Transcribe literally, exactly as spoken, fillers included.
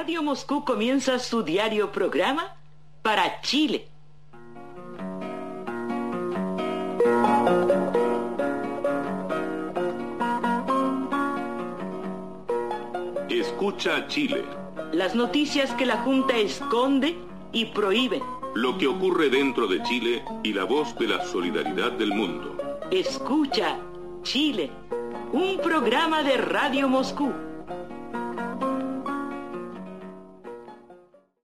Radio Moscú comienza su diario programa para Chile. Escucha Chile. Las noticias que la Junta esconde y prohíbe. Lo que ocurre dentro de Chile y la voz de la solidaridad del mundo. Escucha Chile, un programa de Radio Moscú.